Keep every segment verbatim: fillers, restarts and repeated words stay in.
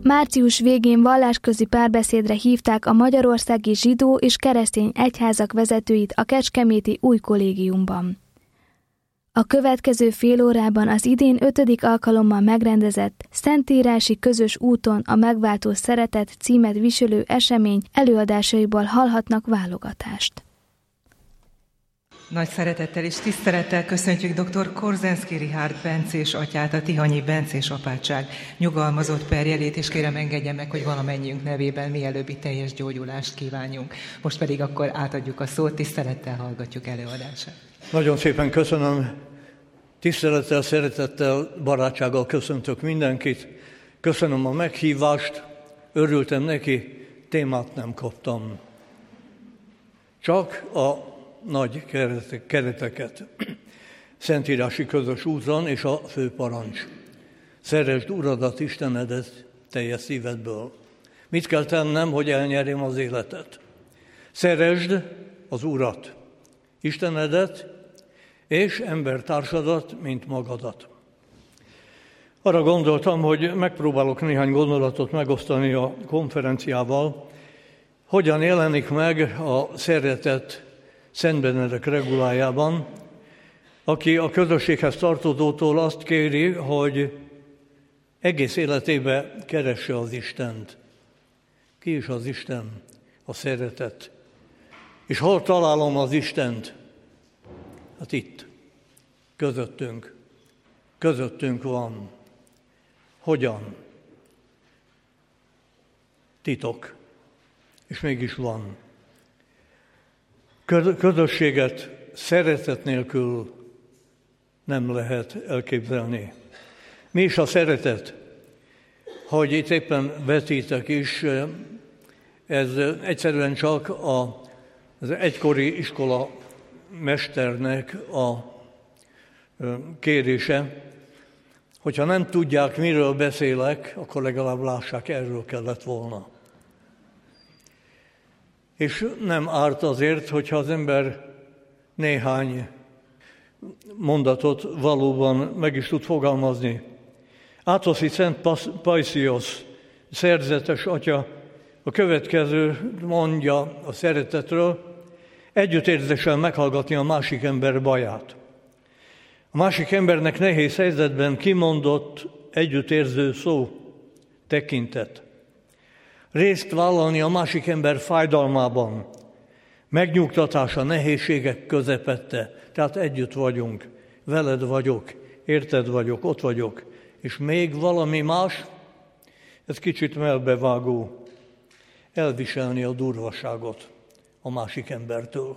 Március végén vallásközi párbeszédre hívták a magyarországi zsidó és keresztény egyházak vezetőit a kecskeméti új kollégiumban. A következő fél órában az idén ötödik alkalommal megrendezett Szentírási Közös úton a Megváltó Szeretet címet viselő esemény előadásaiból hallhatnak válogatást. Nagy szeretettel és tisztelettel köszöntjük dr. Korzenszky Richárd bencés atyát, a Tihanyi Bencés apátság nyugalmazott perjelét, és kérem engedje meg, hogy valamennyiünk nevében mielőbbi teljes gyógyulást kívánjunk. Most pedig akkor átadjuk a szót, tisztelettel hallgatjuk előadását. Nagyon szépen köszönöm, tisztelettel, szeretettel, barátsággal köszöntök mindenkit. Köszönöm a meghívást, örültem neki, témát nem kaptam. Csak a nagy kereteket. Szentírási Közös úton és a fő parancs. Szeresd Uradat, Istenedet teljes szívedből. Mit kell tennem, hogy elnyerjem az életet? Szeresd az Urat, Istenedet és embertársadat, mint magadat. Arra gondoltam, hogy megpróbálok néhány gondolatot megosztani a konferenciával, hogyan jelenik meg a szeretet Szent Benedek regulájában, aki a közösséghez tartozótól azt kéri, hogy egész életébe keresse az Istent. Ki is az Isten? A szeretet. És hol találom az Istent? Hát itt, közöttünk. Közöttünk van. Hogyan? Titok. És mégis van. Közösséget szeretet nélkül nem lehet elképzelni. Mi is a szeretet? Hogy itt éppen vetítek is, ez egyszerűen csak az egykori iskola mesternek a kérése. Hogyha nem tudják, miről beszélek, akkor legalább lássák, erről kellett volna. És nem árt azért, hogyha az ember néhány mondatot valóban meg is tud fogalmazni. Átoszi Szent Pajsziosz, szerzetes atya, a következő mondja a szeretetről: együttérzéssel meghallgatni a másik ember baját. A másik embernek nehéz helyzetben kimondott együttérző szó, tekintet. Részt vállalni a másik ember fájdalmában, megnyugtatása nehézségek közepette, tehát együtt vagyunk, veled vagyok, érted vagyok, ott vagyok, és még valami más, ez kicsit melbevágó, elviselni a durvaságot a másik embertől.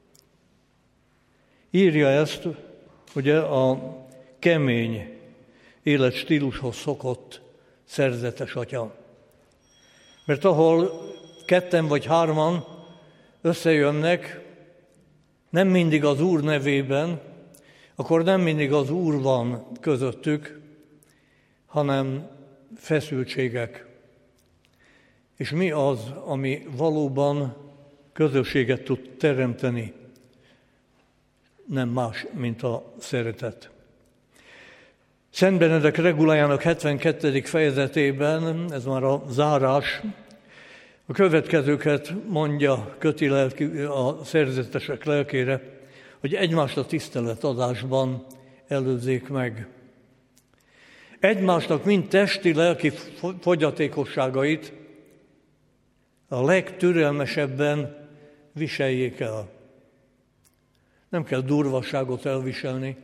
Írja ezt, ugye, a kemény életstílushoz szokott szerzetes atya. Mert ahol ketten vagy hárman összejönnek, nem mindig az Úr nevében, akkor nem mindig az Úr van közöttük, hanem feszültségek. És mi az, ami valóban közösséget tud teremteni? Nem más, mint a szeretet. Szent Benedek regulájának hetvenkettedik fejezetében, ez már a zárás, a következőket mondja, köti lelki, a szerzetesek lelkére, hogy egymást a tiszteletadásban előzzék meg. Egymásnak mind testi-lelki fogyatékosságait a legtürelmesebben viseljék el. Nem kell durvaságot elviselni.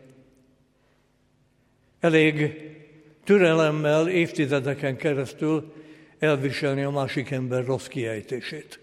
Elég türelemmel évtizedeken keresztül elviselni a másik ember rossz kiejtését.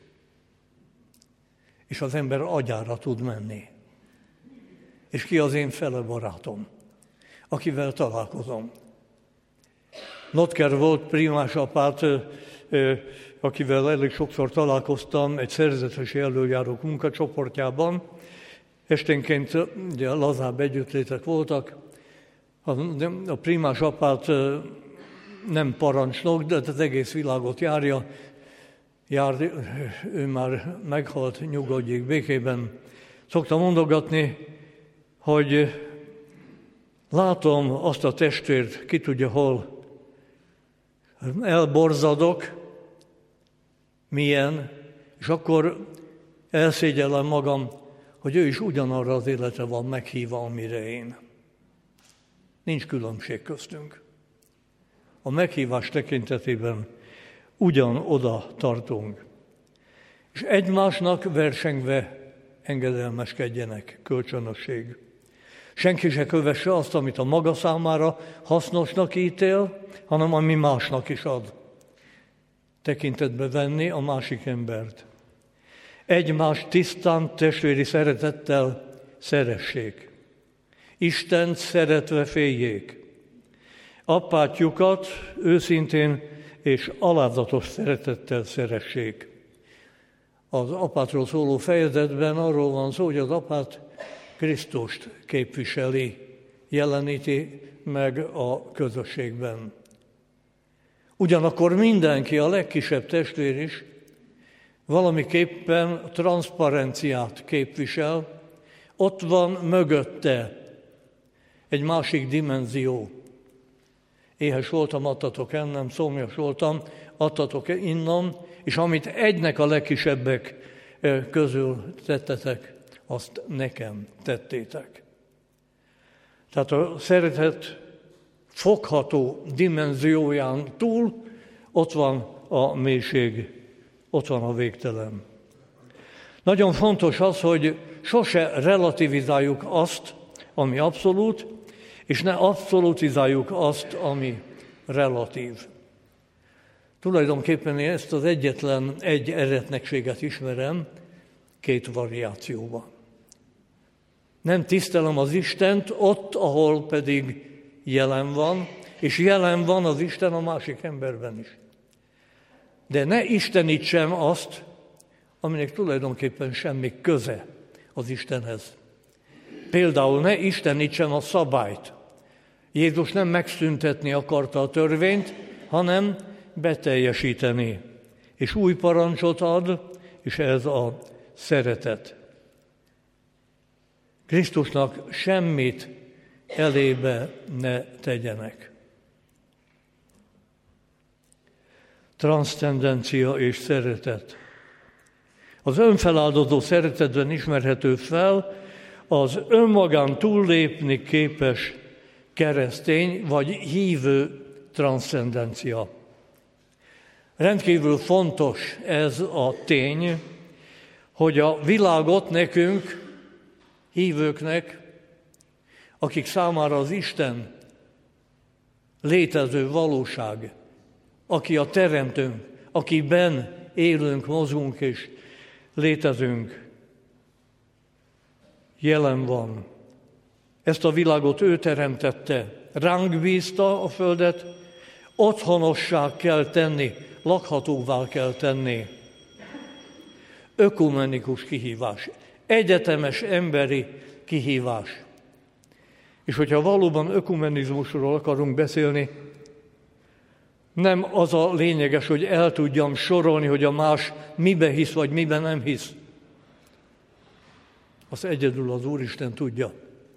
És az ember agyára tud menni. És ki az én fele barátom, akivel találkozom. Notker volt primás apát, akivel elég sokszor találkoztam egy szerzetesi előjárók munkacsoportjában. Esténként ugye lazább együttlétek voltak. A primás apát nem parancsnok, de az egész világot járja. Jár, ő már meghalt, nyugodjék békében. Szoktam mondogatni, hogy látom azt a testvért, ki tudja hol, elborzadok, milyen, és akkor elszégyellem magam, hogy ő is ugyanarra az életre van meghívva, amire én. Nincs különbség köztünk. A meghívás tekintetében ugyanoda tartunk. És egymásnak versengve engedelmeskedjenek, kölcsönösség. Senki se kövesse azt, amit a maga számára hasznosnak ítél, hanem ami másnak is ad. Tekintetbe venni a másik embert. Egymást tisztán, testvéri szeretettel szeressék. Istent szeretve féljék. Apátjukat őszintén és alázatos szeretettel szeressék. Az apátról szóló fejezetben arról van szó, hogy az apát Krisztust képviseli, jeleníti meg a közösségben. Ugyanakkor mindenki, a legkisebb testvér is valamiképpen transzparenciát képvisel, ott van mögötte egy másik dimenzió. Éhes voltam, adtatok ennem, szomjas voltam, adtatok innom, és amit egynek a legkisebbek közül tettetek, azt nekem tettétek. Tehát a szeretet fogható dimenzióján túl ott van a mélység, ott van a végtelen. Nagyon fontos az, hogy sose relativizáljuk azt, ami abszolút, és ne abszolutizáljuk azt, ami relatív. Tulajdonképpen én ezt az egyetlen egy eretnekséget ismerem két variációban. Nem tisztelem az Istent ott, ahol pedig jelen van, és jelen van az Isten a másik emberben is. De ne istenítsem azt, aminek tulajdonképpen semmi köze az Istenhez. Például ne istenítsem a szabályt. Jézus nem megszüntetni akarta a törvényt, hanem beteljesíteni. És új parancsot ad, és ez a szeretet. Krisztusnak semmit elébe ne tegyenek. Transzcendencia és szeretet. Az önfeláldozó szeretetben ismerhető fel az önmagán túllépni képes keresztény vagy hívő transzcendencia. Rendkívül fontos ez a tény, hogy a világot nekünk, hívőknek, akik számára az Isten létező valóság, aki a teremtőnk, akiben élünk, mozgunk és létezünk, jelen van. Ezt a világot ő teremtette, ránk bízta a földet, otthonossá kell tenni, lakhatóvá kell tenni. Ökumenikus kihívás, egyetemes emberi kihívás. És hogyha valóban ökumenizmusról akarunk beszélni, nem az a lényeges, hogy el tudjam sorolni, hogy a más mibe hisz, vagy miben nem hisz. Azt egyedül az Úristen tudja.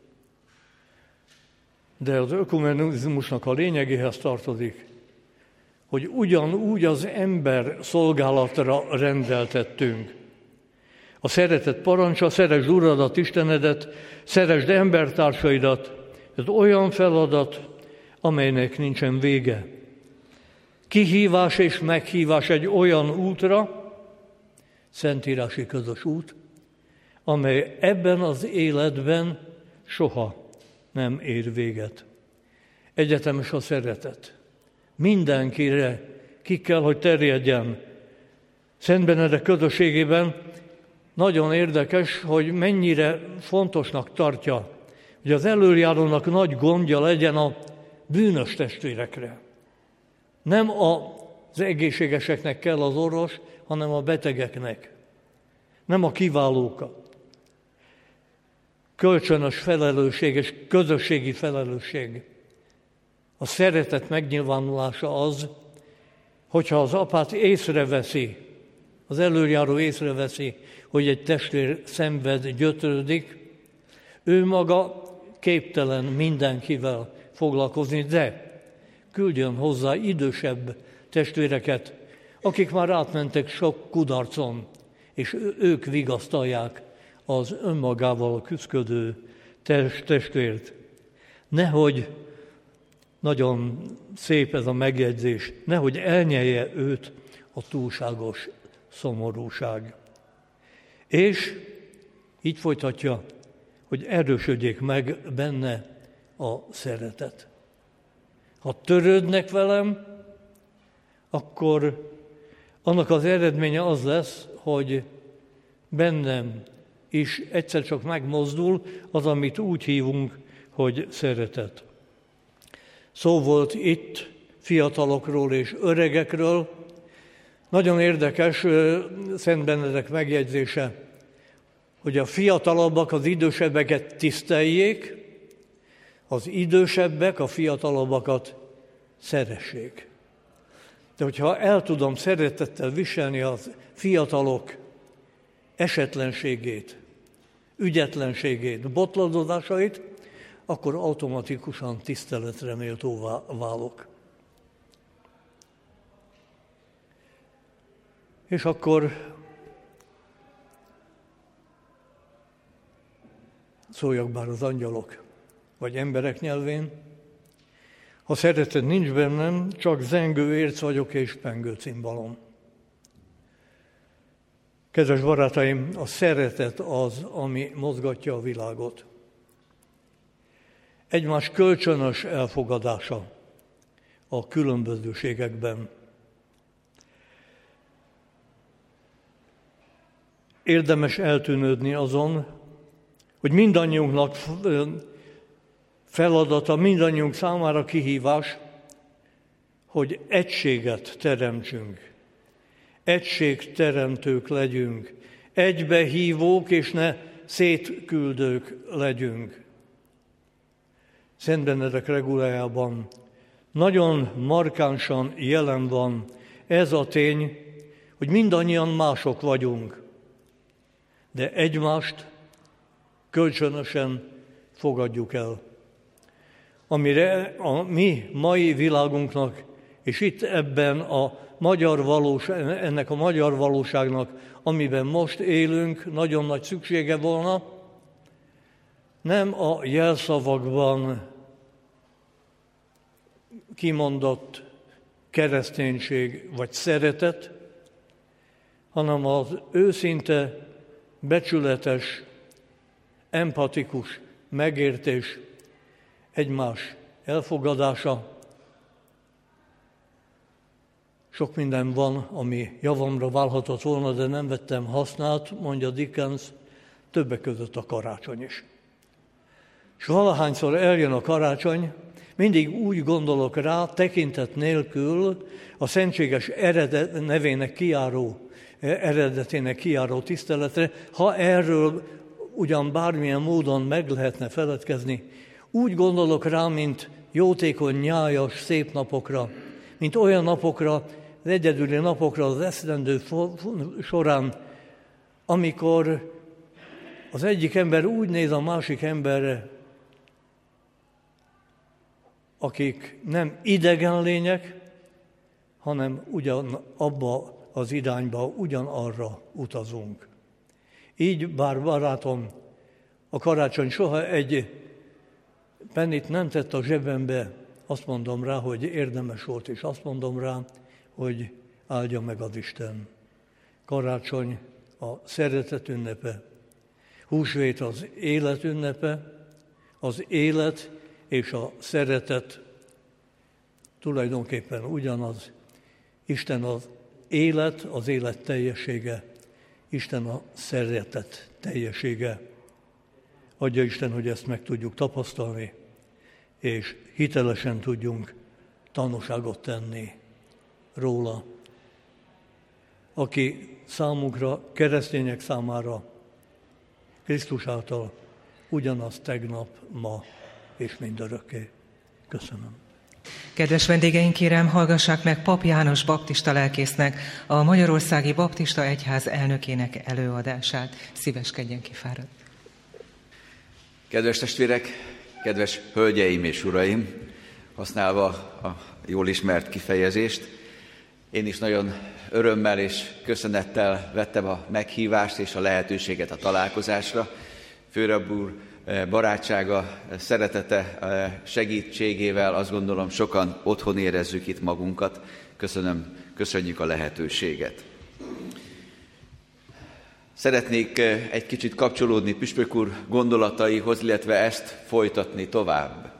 De az ökumenizmusnak a lényegéhez tartozik, hogy ugyanúgy az ember szolgálatra rendeltettünk. A szeretet parancsa, szeresd Uradat, Istenedet, szeresd embertársaidat, ez olyan feladat, amelynek nincsen vége. Kihívás és meghívás egy olyan útra, szentírási közös út, amely ebben az életben soha nem ér véget. Egyetemes a szeretet. Mindenkire ki kell, hogy terjedjen. Szent Benedek közösségében nagyon érdekes, hogy mennyire fontosnak tartja, hogy az elöljárónak nagy gondja legyen a bűnös testvérekre. Nem az egészségeseknek kell az orvos, hanem a betegeknek. Nem a kiválókat. Kölcsönös felelősség és közösségi felelősség. A szeretet megnyilvánulása az, hogyha az apát észreveszi, az elöljáró észreveszi, hogy egy testvér szenved, gyötrődik, ő maga képtelen mindenkivel foglalkozni, de küldjön hozzá idősebb testvéreket, akik már átmentek sok kudarcon, és ők vigasztalják az önmagával küszködő testvért. Nehogy, nagyon szép ez a megjegyzés, nehogy elnyelje őt a túlságos szomorúság. És így folytatja, hogy erősödjék meg benne a szeretet. Ha törődnek velem, akkor annak az eredménye az lesz, hogy bennem is egyszer csak megmozdul az, amit úgy hívunk, hogy szeretet. Szó volt itt fiatalokról és öregekről. Nagyon érdekes Szent Benedek megjegyzése, hogy a fiatalabbak az idősebbeket tiszteljék, az idősebbek a fiatalabbakat szeressék. De hogyha el tudom szeretettel viselni a fiatalok esetlenségét, ügyetlenségét, botladozásait, akkor automatikusan tiszteletre méltóvá válok. És akkor szóljak bár az angyalok, vagy emberek nyelvén, ha szeretet nincs bennem, csak zengő érc vagyok és pengő cimbalom. Kedves barátaim, a szeretet az, ami mozgatja a világot. Egymás kölcsönös elfogadása a különbözőségekben. Érdemes eltűnődni azon, hogy mindannyiunknak feladata, mindannyiunk számára kihívás, hogy egységet teremtsünk. Egységteremtők legyünk. Egybehívók és ne szétküldők legyünk. Szent Benedek regulájában nagyon markánsan jelen van ez a tény, hogy mindannyian mások vagyunk, de egymást kölcsönösen fogadjuk el. Amire a mi mai világunknak, és itt ebben a magyar valóság, ennek a magyar valóságnak, amiben most élünk, nagyon nagy szüksége volna, nem a jelszavakban kimondott kereszténység vagy szeretet, hanem az őszinte, becsületes, empatikus megértés, egymás elfogadása. Sok minden van, ami javamra válhatott volna, de nem vettem hasznát, mondja Dickens, többek között a karácsony is. És valahányszor eljön a karácsony, mindig úgy gondolok rá, tekintet nélkül a szentséges eredet, nevének kijáró, eredetének kijáró tiszteletre, ha erről ugyan bármilyen módon meg lehetne feledkezni, úgy gondolok rá, mint jótékony, nyájas, szép napokra, mint olyan napokra, az egyedüli napokra az esztendő során, amikor az egyik ember úgy néz a másik emberre, akik nem idegen lények, hanem ugyan abba az irányba, ugyanarra utazunk. Így, bár barátom, a karácsony soha egy pennit nem tett a zsebembe, azt mondom rá, hogy érdemes volt, és azt mondom rá, hogy áldja meg az Isten. Karácsony a szeretet ünnepe, húsvét az élet ünnepe, az élet és a szeretet tulajdonképpen ugyanaz. Isten az élet, az élet teljessége, Isten a szeretet teljessége. Adja Isten, hogy ezt meg tudjuk tapasztalni, és hitelesen tudjunk tanúságot tenni róla, aki számunkra, keresztények számára Krisztus által ugyanaz tegnap, ma és mindörökké. Köszönöm. Kedves vendégeink, kérem, hallgassák meg Pap János baptista lelkésznek a Magyarországi Baptista Egyház elnökének előadását. Szíveskedjen ki, fáradt. Kedves testvérek, kedves hölgyeim és uraim, használva a jól ismert kifejezést, Én is nagyon örömmel és köszönettel vettem a meghívást és a lehetőséget a találkozásra. Főrabb úr barátsága, szeretete, segítségével azt gondolom sokan otthon érezzük itt magunkat. Köszönöm, köszönjük a lehetőséget. Szeretnék egy kicsit kapcsolódni Püspök úr gondolataihoz, illetve ezt folytatni tovább.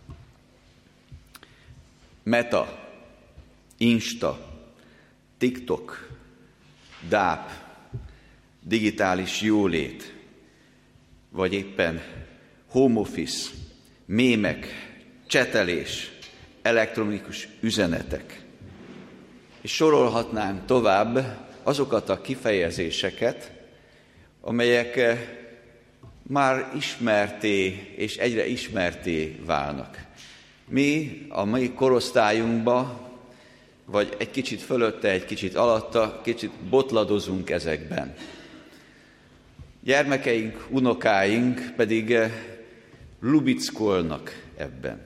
Meta, Insta, TikTok, dáp, digitális jólét, vagy éppen home office, mémek, csetelés, elektronikus üzenetek. És sorolhatnánk tovább azokat a kifejezéseket, amelyek már ismerté és egyre ismerté válnak. Mi a mi korosztályunkban, vagy egy kicsit fölötte, egy kicsit alatta, kicsit botladozunk ezekben. Gyermekeink, unokáink pedig lubickolnak ebben.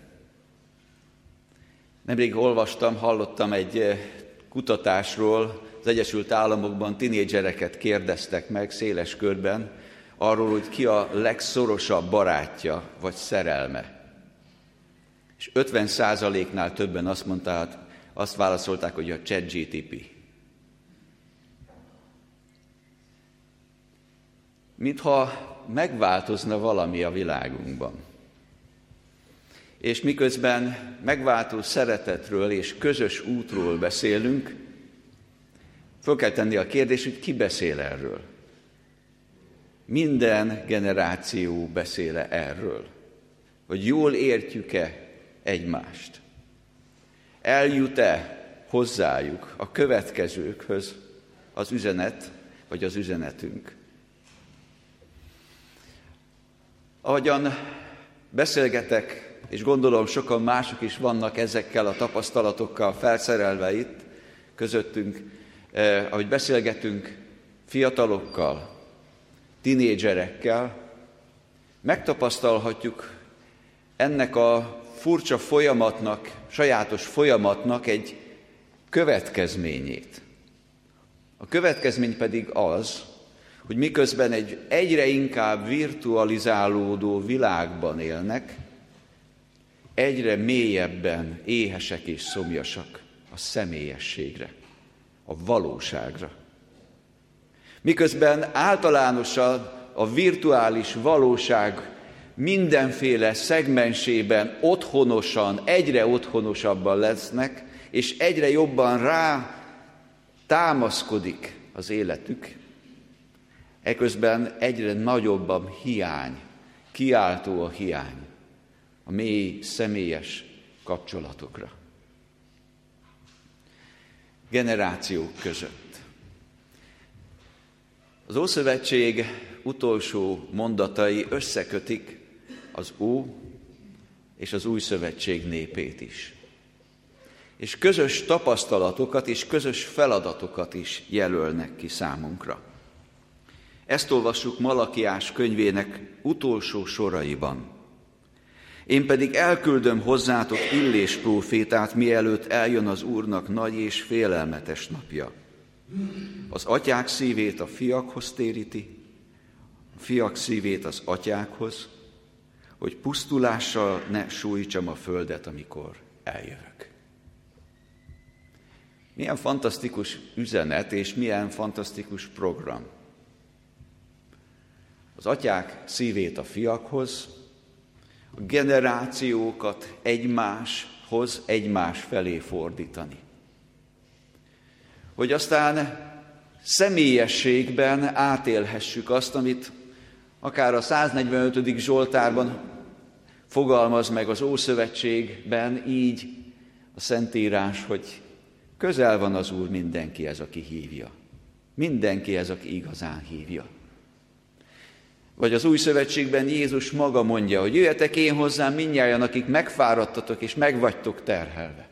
Nemrég olvastam, hallottam egy kutatásról, az Egyesült Államokban tinédzsereket kérdeztek meg széles körben arról, hogy ki a legszorosabb barátja vagy szerelme. És ötven százaléknál többen azt mondták, azt válaszolták, hogy a ChatGPT. Mintha megváltozna valami a világunkban. És miközben megváltó szeretetről és közös útról beszélünk, föl kell tenni a kérdést, hogy ki beszél erről. Minden generáció beszél erről. Hogy jól értjük-e egymást. Eljut-e hozzájuk, a következőkhöz az üzenet, vagy az üzenetünk. Ahogyan beszélgetek, és gondolom sokan mások is vannak ezekkel a tapasztalatokkal felszerelve itt közöttünk, eh, ahogy beszélgetünk fiatalokkal, tinédzserekkel, megtapasztalhatjuk ennek a furcsa folyamatnak, sajátos folyamatnak egy következményét. A következmény pedig az, hogy miközben egy egyre inkább virtualizálódó világban élnek, egyre mélyebben éhesek és szomjasak a személyességre, a valóságra. Miközben általánosan a virtuális valóság mindenféle szegmensében otthonosan, egyre otthonosabban lesznek, és egyre jobban rá támaszkodik az életük, eközben egyre nagyobb a hiány, kiáltó a hiány a mély személyes kapcsolatokra. Generációk között. Az Ószövetség utolsó mondatai összekötik az Ó és az Új Szövetség népét is. És közös tapasztalatokat és közös feladatokat is jelölnek ki számunkra. Ezt olvassuk Malakiás könyvének utolsó soraiban. Én pedig elküldöm hozzátok Illés prófétát, mielőtt eljön az Úrnak nagy és félelmetes napja. Az atyák szívét a fiakhoz téríti, a fiak szívét az atyákhoz, hogy pusztulással ne sújtsam a földet, amikor eljövök. Milyen fantasztikus üzenet, és milyen fantasztikus program. Az atyák szívét a fiakhoz, a generációkat egymáshoz, egymás felé fordítani. Hogy aztán személyességben átélhessük azt, amit akár a száznegyvenötödik Zsoltárban fogalmaz meg az Ószövetségben, így a Szentírás, hogy közel van az Úr mindenkihez, aki hívja. Mindenkihez, aki igazán hívja. Vagy az Új Szövetségben Jézus maga mondja, hogy jöjjetek én hozzám mindnyájan, akik megfáradtatok és megvagytok terhelve.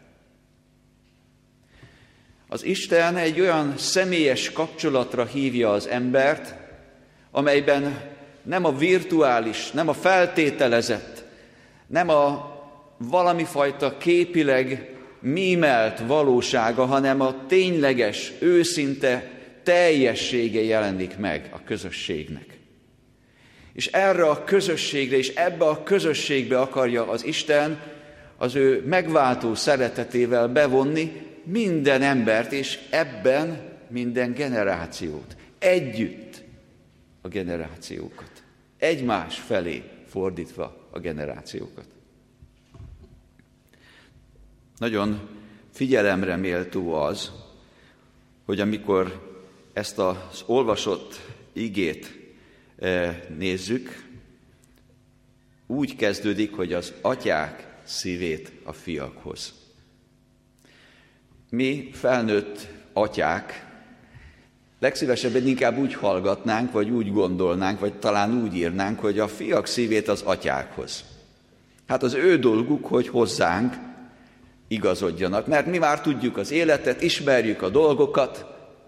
Az Isten egy olyan személyes kapcsolatra hívja az embert, amelyben nem a virtuális, nem a feltételezett, nem a valamifajta képileg mímelt valósága, hanem a tényleges, őszinte teljessége jelenik meg a közösségnek. És erre a közösségre, és ebbe a közösségbe akarja az Isten az ő megváltó szeretetével bevonni minden embert, és ebben minden generációt. Együtt a generációkat. Egymás felé fordítva a generációkat. Nagyon figyelemre méltó az, hogy amikor ezt az olvasott igét nézzük, úgy kezdődik, hogy az atyák szívét a fiakhoz. Mi felnőtt atyák legszívesebben inkább úgy hallgatnánk, vagy úgy gondolnánk, vagy talán úgy írnánk, hogy a fiak szívét az atyákhoz. Hát az ő dolguk, hogy hozzánk igazodjanak, mert mi már tudjuk az életet, ismerjük a dolgokat,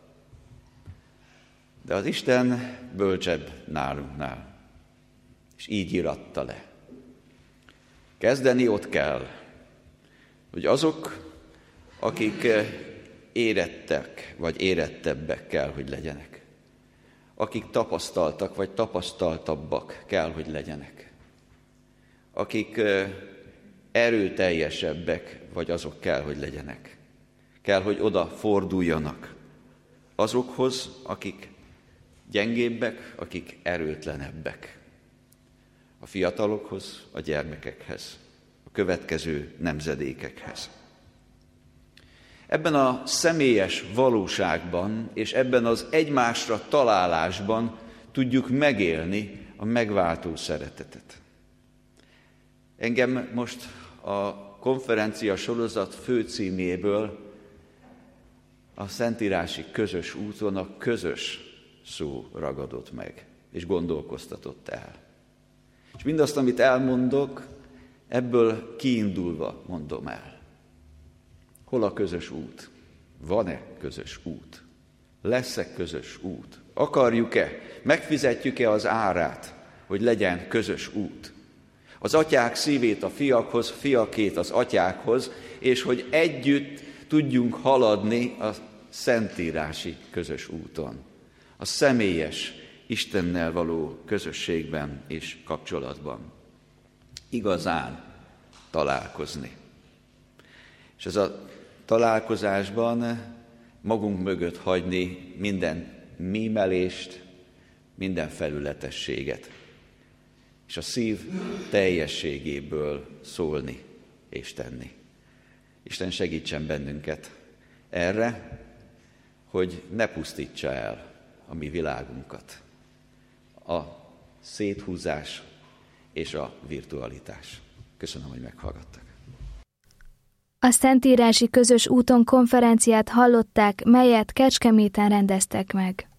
de az Isten bölcsebb nálunknál, és így íratta le. Kezdeni ott kell, hogy azok, akik érettek, vagy érettebbek kell, hogy legyenek. Akik tapasztaltak, vagy tapasztaltabbak kell, hogy legyenek. Akik erőteljesebbek, vagy azok kell, hogy legyenek. Kell, hogy oda forduljanak azokhoz, akik gyengébbek, akik erőtlenebbek. A fiatalokhoz, a gyermekekhez, a következő nemzedékekhez. Ebben a személyes valóságban és ebben az egymásra találásban tudjuk megélni a megváltó szeretetet. Engem most a konferencia sorozat főcíméből a szentírási közös úton a közös szó ragadott meg, és gondolkoztatott el. És mindazt, amit elmondok, ebből kiindulva mondom el. Hol a közös út? Van-e közös út? Lesz-e közös út? Akarjuk-e? Megfizetjük-e az árát, hogy legyen közös út? Az atyák szívét a fiakhoz, fiakét az atyákhoz, és hogy együtt tudjunk haladni a szentírási közös úton. A személyes Istennel való közösségben és kapcsolatban. Igazán találkozni. És ez a találkozásban magunk mögött hagyni minden mímelést, minden felületességet, és a szív teljességéből szólni és tenni. Isten segítsen bennünket erre, hogy ne pusztítsa el a mi világunkat a széthúzás és a virtualitás. Köszönöm, hogy meghallgattak. A Szentírási Közös úton konferenciát hallották, melyet Kecskeméten rendeztek meg.